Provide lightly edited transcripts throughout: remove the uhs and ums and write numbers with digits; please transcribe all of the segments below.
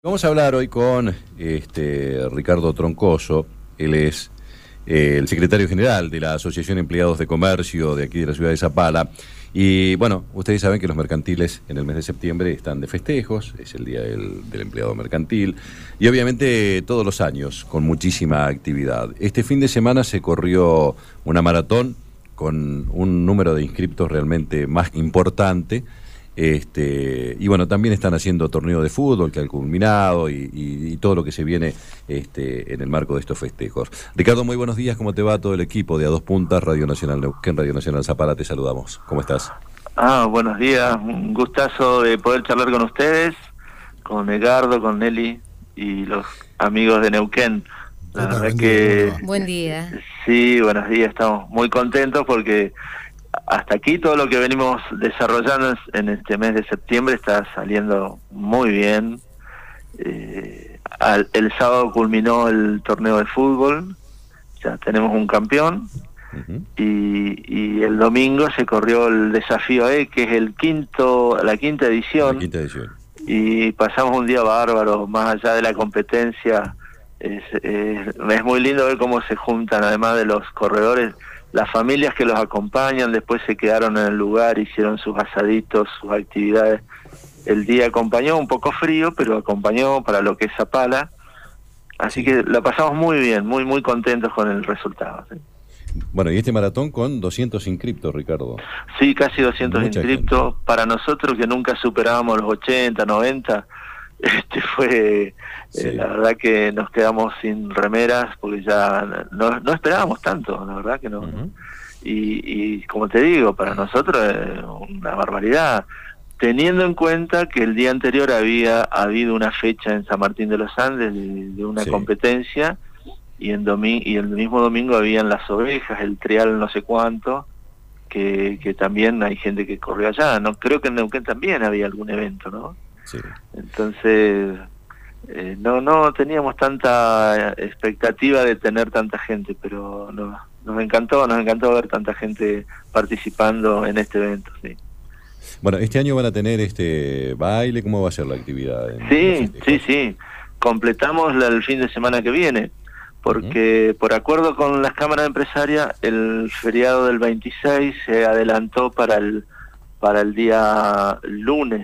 Vamos a hablar hoy con Ricardo Troncoso. Él es el secretario general de la Asociación de Empleados de Comercio de aquí de la ciudad de Zapala. Y bueno, ustedes saben que los mercantiles en el mes de septiembre están de festejos, es el día del empleado mercantil, y obviamente todos los años con muchísima actividad. Este fin de semana se corrió una maratón con un número de inscriptos realmente más importante. Y bueno, también están haciendo torneo de fútbol que ha culminado y todo lo que se viene en el marco de estos festejos. Ricardo, muy buenos días, ¿cómo te va todo el equipo de A Dos Puntas, Radio Nacional Neuquén, Radio Nacional Zapala? Te saludamos, ¿cómo estás? Buenos días, un gustazo de poder charlar con ustedes, con Edgardo, con Nelly y los amigos de Neuquén. La verdad que... Buen día. Sí, buenos días, estamos muy contentos porque hasta aquí todo lo que venimos desarrollando en este mes de septiembre está saliendo muy bien. El sábado culminó el torneo de fútbol, ya tenemos un campeón. Uh-huh. Y el domingo se corrió el desafío que es la quinta edición. La quinta edición. Y pasamos un día bárbaro, más allá de la competencia. Es muy lindo ver cómo se juntan, además de los corredores, las familias que los acompañan, después se quedaron en el lugar, hicieron sus asaditos, sus actividades. El día acompañó, un poco frío, pero acompañó para lo que es Zapala. Así que la pasamos muy bien, muy muy contentos con el resultado. ¿Sí? Bueno, y este maratón con 200 inscriptos, Ricardo. Sí, casi 200 Mucha inscriptos. gente. Para nosotros que nunca superábamos los 80, 90, fue... Sí. La verdad que nos quedamos sin remeras porque ya no esperábamos tanto, la verdad que no. Uh-huh. Y como te digo, para nosotros es una barbaridad, teniendo en cuenta que el día anterior había habido una fecha en San Martín de los Andes de una Sí. competencia, y el mismo domingo habían las ovejas, el trial no sé cuánto, que también hay gente que corrió allá. No creo que en Neuquén también había algún evento, ¿no? Sí. Entonces no teníamos tanta expectativa de tener tanta gente, pero nos encantó ver tanta gente participando en este evento. Sí, Bueno, este año van a tener baile, ¿cómo va a ser la actividad? Sí, completamos el fin de semana que viene, porque por acuerdo con las cámaras empresarias el feriado del 26 se adelantó para el día lunes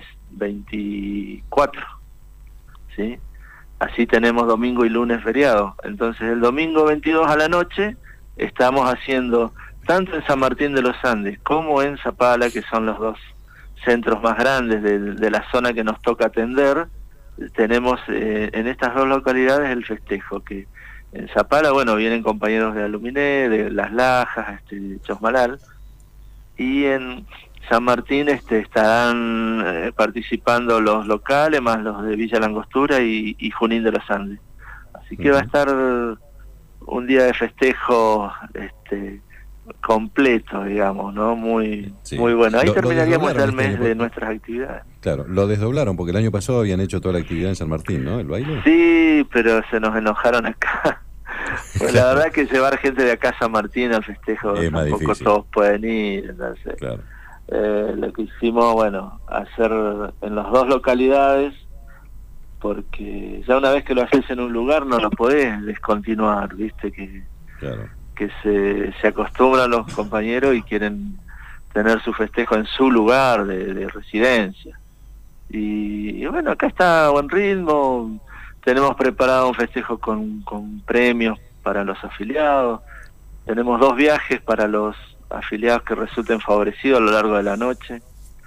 24, ¿sí? Así tenemos domingo y lunes feriado. Entonces el domingo 22 a la noche estamos haciendo, tanto en San Martín de los Andes como en Zapala, que son los dos centros más grandes de la zona que nos toca atender, tenemos en estas dos localidades el festejo, que en Zapala, bueno, vienen compañeros de Aluminé, de Las Lajas, Chosmalal, y en San Martín estarán participando los locales, más los de Villa Langostura y Junín de los Andes. Así que va a estar un día de festejo completo, digamos, ¿no? Muy bueno. Ahí terminaríamos ya el mes de nuestras actividades. Claro, lo desdoblaron porque el año pasado habían hecho toda la actividad en San Martín, ¿no? ¿El baile? Sí, pero se nos enojaron acá. Pues la verdad que llevar gente de acá a San Martín al festejo es más tampoco difícil. Todos pueden ir, entonces... Claro. Lo que hicimos, bueno, hacer en las dos localidades, porque ya una vez que lo haces en un lugar no lo podés descontinuar, viste, Claro. que se acostumbran los compañeros y quieren tener su festejo en su lugar de residencia. Y bueno, acá está a buen ritmo, tenemos preparado un festejo con premios para los afiliados, tenemos 2 viajes para los afiliados que resulten favorecidos a lo largo de la noche.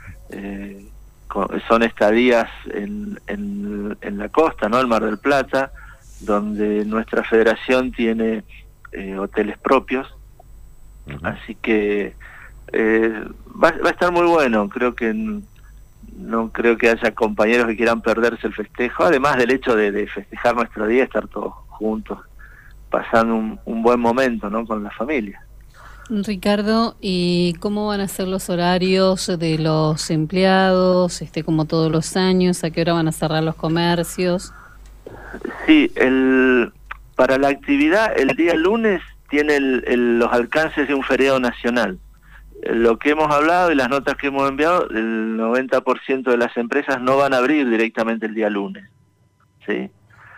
Son estadías en la costa, ¿no? El Mar del Plata, donde nuestra federación tiene hoteles propios. Uh-huh. Así que va a estar muy bueno. No creo que haya compañeros que quieran perderse el festejo, además del hecho de festejar nuestro día, estar todos juntos, pasando un buen momento, ¿no? Con la familia. Ricardo, ¿y cómo van a ser los horarios de los empleados, como todos los años? ¿A qué hora van a cerrar los comercios? Sí, para la actividad el día lunes tiene los alcances de un feriado nacional. Lo que hemos hablado y las notas que hemos enviado, el 90% de las empresas no van a abrir directamente el día lunes. ¿sí?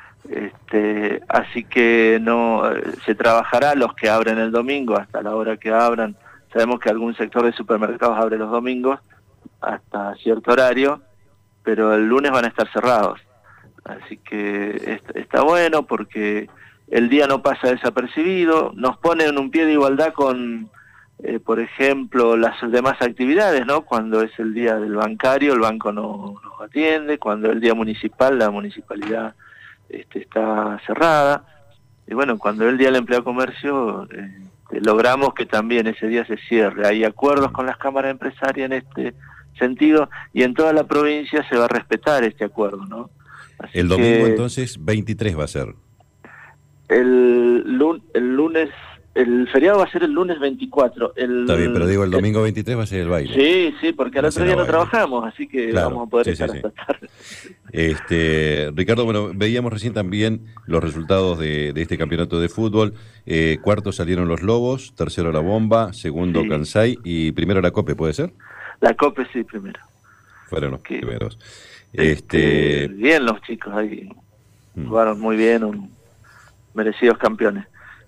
Así que no se trabajará los que abren el domingo hasta la hora que abran. Sabemos que algún sector de supermercados abre los domingos hasta cierto horario, pero el lunes van a estar cerrados. Así que está bueno porque el día no pasa desapercibido, nos pone en un pie de igualdad con, por ejemplo, las demás actividades, ¿no? Cuando es el día del bancario, el banco no nos atiende; cuando es el día municipal, la municipalidad está cerrada; y bueno, cuando es el día del empleado de comercio, logramos que también ese día se cierre. Hay acuerdos con las cámaras empresarias en este sentido, y en toda la provincia se va a respetar este acuerdo, ¿no? Así el domingo entonces 23 va a ser. El lunes, el feriado va a ser el lunes 24. Está bien, pero digo, el domingo 23 va a ser el baile. Sí, porque al otro día no trabajamos, así que claro, vamos a poder estar hasta tarde. Ricardo, bueno, veíamos recién también los resultados de este campeonato de fútbol. Cuarto salieron los Lobos, tercero la Bomba, segundo Kansai y primero la Cope, ¿puede ser? La Cope sí, primero. Fueron los primeros. Bien los chicos ahí, jugaron muy bien, merecidos campeones.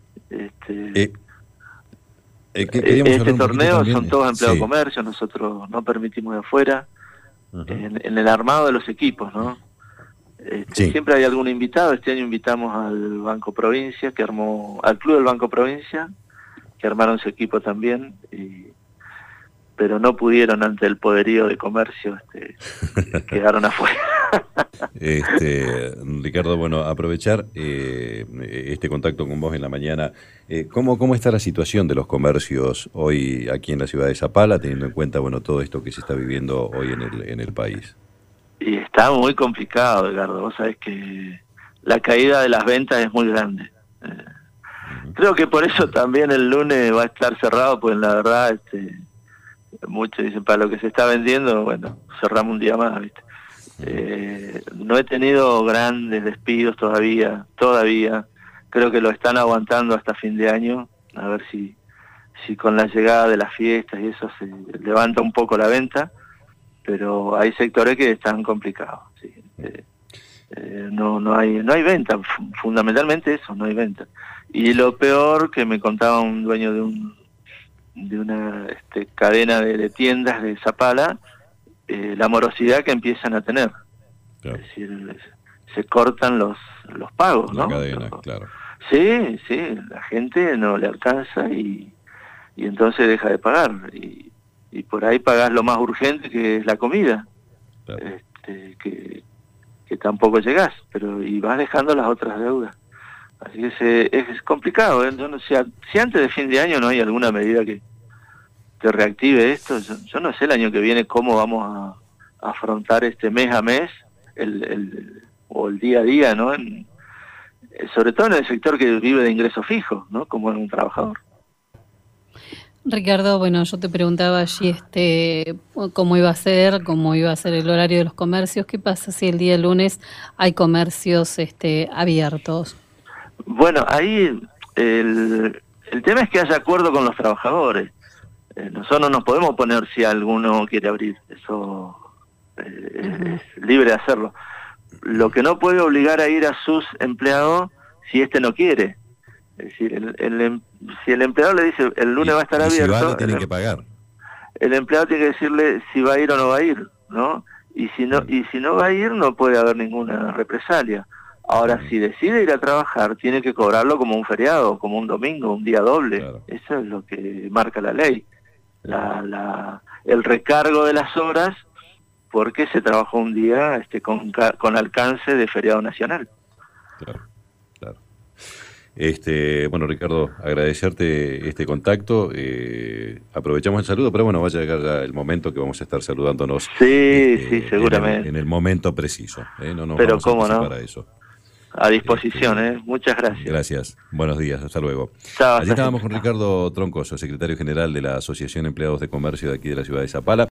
Este torneo son todos empleados de comercio, nosotros no permitimos de afuera, en el armado de los equipos, ¿no? Siempre hay algún invitado. Este año invitamos al Banco Provincia, al Club del Banco Provincia, que armaron su equipo también, pero no pudieron ante el poderío de comercio, quedaron afuera. Ricardo, bueno, aprovechar este contacto con vos en la mañana. ¿Cómo está la situación de los comercios hoy aquí en la ciudad de Zapala, teniendo en cuenta, bueno, todo esto que se está viviendo hoy en el país? Y está muy complicado, Edgardo. Vos sabés que la caída de las ventas es muy grande. Creo que por eso también el lunes va a estar cerrado, pues la verdad, muchos dicen, para lo que se está vendiendo, bueno, cerramos un día más, ¿viste? No he tenido grandes despidos todavía. Creo que lo están aguantando hasta fin de año, a ver si con la llegada de las fiestas y eso se levanta un poco la venta, pero hay sectores que están complicados, ¿sí? No hay venta, fundamentalmente eso, no hay venta. Y lo peor, que me contaba un dueño de una cadena de tiendas de Zapala, la morosidad que empiezan a tener. Claro. Es decir, se cortan los pagos, ¿no? La cadena, claro. Sí, la gente no le alcanza y entonces deja de pagar. Y por ahí pagás lo más urgente, que es la comida, claro. Que tampoco llegás, y vas dejando las otras deudas. Así que es complicado, ¿eh? Yo no sé, si antes de fin de año no hay alguna medida que reactive esto, yo no sé el año que viene cómo vamos a afrontar mes a mes o el día a día, ¿no? Sobre todo en el sector que vive de ingresos fijos, ¿no? Como es un trabajador. Ricardo, bueno, yo te preguntaba allí cómo iba a ser el horario de los comercios. ¿Qué pasa si el día lunes hay comercios abiertos? Bueno, ahí el tema es que haya acuerdo con los trabajadores. Nosotros no nos podemos poner si alguno quiere abrir, eso es libre de hacerlo. Lo que no puede obligar a ir a sus empleados si no quiere. Es decir, si el empleado le dice el lunes va a estar abierto, si va, tienen que pagar. El empleado tiene que decirle si va a ir o no va a ir, ¿no? Y si no va a ir, no puede haber ninguna represalia. Ahora, si decide ir a trabajar, tiene que cobrarlo como un feriado, como un domingo, un día doble. Claro. Eso es lo que marca la ley. El recargo de las horas porque se trabajó un día con alcance de feriado nacional. Claro. Bueno, Ricardo, agradecerte este contacto. Aprovechamos el saludo, pero bueno, va a llegar ya el momento que vamos a estar saludándonos. Sí, seguramente. En el momento preciso. No nos pero vamos cómo a no. Para eso. A disposición, Muchas gracias. Gracias. Buenos días, hasta luego. Chao. Allí estábamos con Ricardo Troncoso, secretario general de la Asociación Empleados de Comercio de aquí de la ciudad de Zapala.